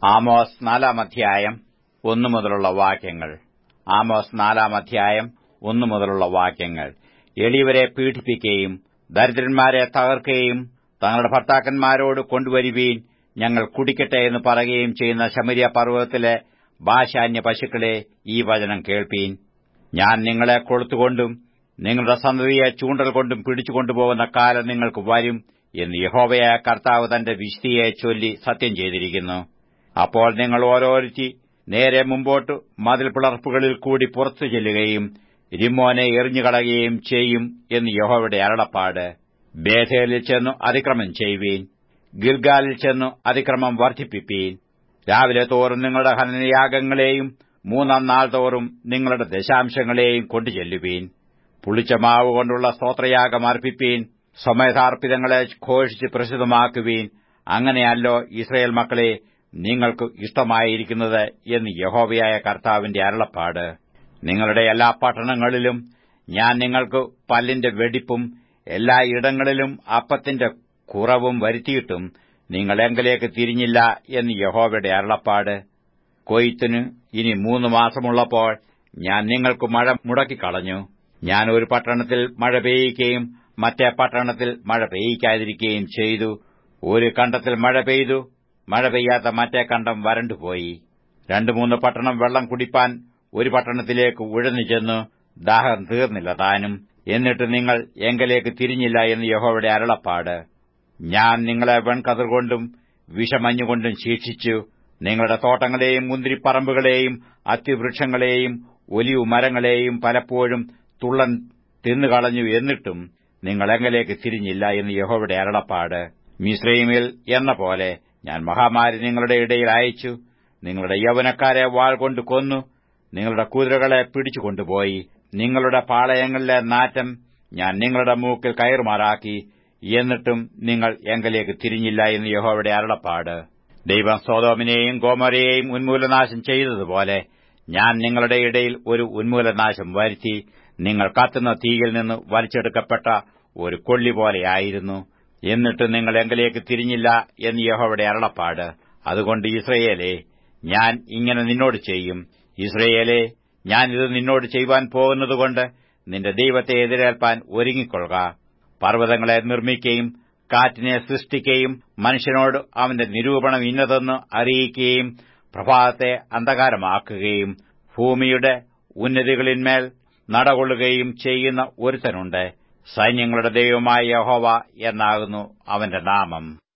Amos 4-ാം അധ്യായം 1 മുതലുള്ള വാക്യങ്ങൾ. ആമോസ് 4-ാം അധ്യായം 1 മുതലുള്ള വാക്യങ്ങൾ. എളിയവരെ പീഡിപ്പിക്കുകയും ദരിദ്രന്മാരെ തകർക്കുകയും തങ്ങളുടെ ഭർത്താക്കന്മാരോട് കൊണ്ടുവരുവീൻ, ഞങ്ങൾ കുടിക്കട്ടെ എന്ന് പറയുകയും ചെയ്യുന്ന ശമര്യ പർവ്വതത്തിലെ ബാശാന്യ പശുക്കളെ, ഈ വചനം കേൾപ്പീൻ. ഞാൻ നിങ്ങളെ കൊളുത്തുകൊണ്ടും നിങ്ങളുടെ സന്തതിയെ ചൂണ്ടൽ കൊണ്ടും പിടിച്ചുകൊണ്ടുപോകുന്ന കാലം നിങ്ങൾക്ക് വരും എന്ന് യഹോവയായ കർത്താവ് തന്റെ വിശുദ്ധിയെ ചൊല്ലി സത്യം ചെയ്തിരിക്കുന്നു. അപ്പോൾ നിങ്ങൾ ഓരോരുത്തി നേരെ മുമ്പോട്ട് മതിൽ പിളർപ്പുകളിൽ കൂടി പുറത്തു ചെല്ലുകയും രിമ്മോനെ എറിഞ്ഞുകളയുകയും ചെയ്യും എന്ന് യഹോവയുടെ അരുളപ്പാട്. ബേഥേലിൽ ചെന്നു അതിക്രമം ചെയ്യുവീൻ, ഗിൽഗാലിൽ ചെന്നു അതിക്രമം വർദ്ധിപ്പിപ്പീൻ. രാവിലെ തോറും നിങ്ങളുടെ ഹനനയാഗങ്ങളെയും 3-ാം നാൾ തോറും നിങ്ങളുടെ ദശാംശങ്ങളെയും കൊണ്ടുചെല്ലുവീൻ. പുളിച്ച മാവ് കൊണ്ടുള്ള സ്തോത്രയാഗം അർപ്പിപ്പീൻ, സ്വമേധാർപ്പിതങ്ങളെ ഘോഷിച്ച് പ്രസിദ്ധമാക്കുവീൻ. അങ്ങനെയല്ലോ ഇസ്രായേൽ മക്കളെ നിങ്ങൾക്ക് ഇഷ്ടമായിരിക്കുന്നത് എന്ന് യഹോവയായ കർത്താവിന്റെ അരുളപ്പാട്. നിങ്ങളുടെ എല്ലാ പട്ടണങ്ങളിലും ഞാൻ നിങ്ങൾക്ക് പല്ലിന്റെ വെടിപ്പും എല്ലാ ഇടങ്ങളിലും അപ്പത്തിന്റെ കുറവും വരുത്തിയിട്ടും നിങ്ങൾ എങ്കലേക്ക് തിരിഞ്ഞില്ല എന്ന് യഹോവയുടെ അരുളപ്പാട്. കൊയ്ത്തിന് ഇനി 3 മാസമുള്ളപ്പോൾ ഞാൻ നിങ്ങൾക്ക് മഴ മുടക്കിക്കളഞ്ഞു. ഞാൻ ഒരു പട്ടണത്തിൽ മഴ പെയ്യിക്കുകയും മറ്റേ പട്ടണത്തിൽ മഴ പെയ്യിക്കാതിരിക്കുകയും ചെയ്തു. ഒരു കണ്ടത്തിൽ മഴ പെയ്തു, മഴ പെയ്യാത്ത മറ്റേ കണ്ടം വരണ്ടുപോയി. 2-3 പട്ടണം വെള്ളം കുടിപ്പാൻ ഒരു പട്ടണത്തിലേക്ക് ഉഴന്നു ചെന്നു, ദാഹം തീർന്നില്ല താനും. എന്നിട്ട് നിങ്ങൾ എങ്കലേക്ക് തിരിഞ്ഞില്ല എന്ന് യഹോവയുടെ അരുളപ്പാട്. ഞാൻ നിങ്ങളെ വെൺകതിർകൊണ്ടും വിഷമഞ്ഞുകൊണ്ടും ശിക്ഷിച്ചു. നിങ്ങളുടെ തോട്ടങ്ങളെയും മുന്തിരിപ്പറമ്പുകളെയും അത്തിവൃക്ഷങ്ങളെയും ഒലിവ് മരങ്ങളെയും പലപ്പോഴും തുള്ളൻ തിന്നുകളഞ്ഞു. എന്നിട്ടും നിങ്ങൾ എങ്കലേക്ക് തിരിഞ്ഞില്ല എന്ന് യഹോവയുടെ അരുളപ്പാട്. മിസ്രയീമിൽ എന്ന പോലെ ഞാൻ മഹാമാരി നിങ്ങളുടെ ഇടയിൽ അയച്ചു. നിങ്ങളുടെ യൗവനക്കാരെ വാൾ കൊണ്ട് കൊന്നു, നിങ്ങളുടെ കുതിരകളെ പിടിച്ചുകൊണ്ടുപോയി. നിങ്ങളുടെ പാളയങ്ങളിലെ നാറ്റം ഞാൻ നിങ്ങളുടെ മൂക്കിൽ കയറുമാറാക്കി. എന്നിട്ടും നിങ്ങൾ എങ്കലേക്ക് തിരിഞ്ഞില്ല എന്ന് യഹോവയുടെ അരുളപ്പാട്. ദൈവം സൊദോമിനെയും ഗൊമോരയെയും ഉന്മൂലനാശം ചെയ്തതുപോലെ ഞാൻ നിങ്ങളുടെ ഇടയിൽ ഒരു ഉന്മൂലനാശം വരുത്തി. നിങ്ങൾ കത്തുന്ന തീയിൽ നിന്ന് വലിച്ചെടുക്കപ്പെട്ട ഒരു കൊള്ളി പോലെയായിരുന്നു. എന്നിട്ട് നിങ്ങൾ എങ്കലേക്ക് തിരിഞ്ഞില്ല എന്ന് യഹോവയുടെ അരുളപ്പാട്. അതുകൊണ്ട് ഇസ്രായേലേ, ഞാൻ ഇങ്ങനെ നിന്നോട് ചെയ്യും. ഇസ്രായേലേ, ഞാനിത് നിന്നോട് ചെയ്യുവാൻ പോകുന്നതുകൊണ്ട് നിന്റെ ദൈവത്തെ എതിരേൽപ്പാൻ ഒരുങ്ങിക്കൊള്ളുക. പർവ്വതങ്ങളെ നിർമ്മിക്കുകയും കാറ്റിനെ സൃഷ്ടിക്കുകയും മനുഷ്യനോട് അവന്റെ നിരൂപണം ഇന്നതെന്ന് അറിയിക്കുകയും പ്രഭാതത്തെ അന്ധകാരമാക്കുകയും ഭൂമിയുടെ ഉന്നതികളിന്മേൽ നടകൊള്ളുകയും ചെയ്യുന്ന ഒരുത്തനുണ്ട്. സൈന്യങ്ങളുടെ ദൈവമായ യഹോവ എന്നാകുന്നു അവന്റെ നാമം.